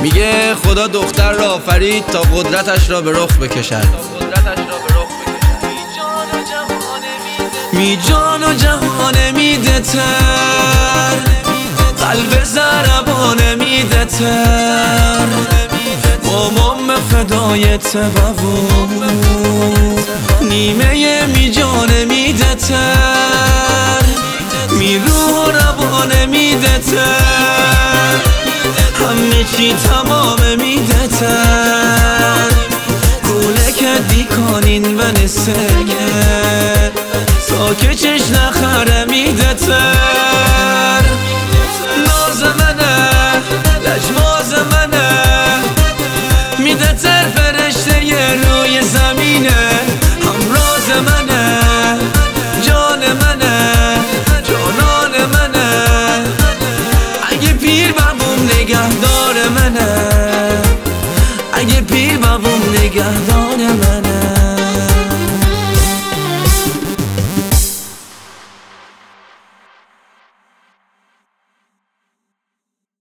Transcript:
میگه خدا دختر را آفرید تا قدرتش را به رخ بکشد. می جان و جهان میده تر، قلب ضربان میده تر، مامان فدای تبو نیمه می جان میده تر، می روح روان میده تر، همه چی تمام میده تر، کوله که دیکانین و نسگه تا که چش نخره میده تر، ناز منه لجماز منه میده تر، فرشته ی روی زمینه، همراز منه جان منه جانان منه، اگه پیر بابوم نگهدار منه، اگه پیر بابوم نگهدار منه.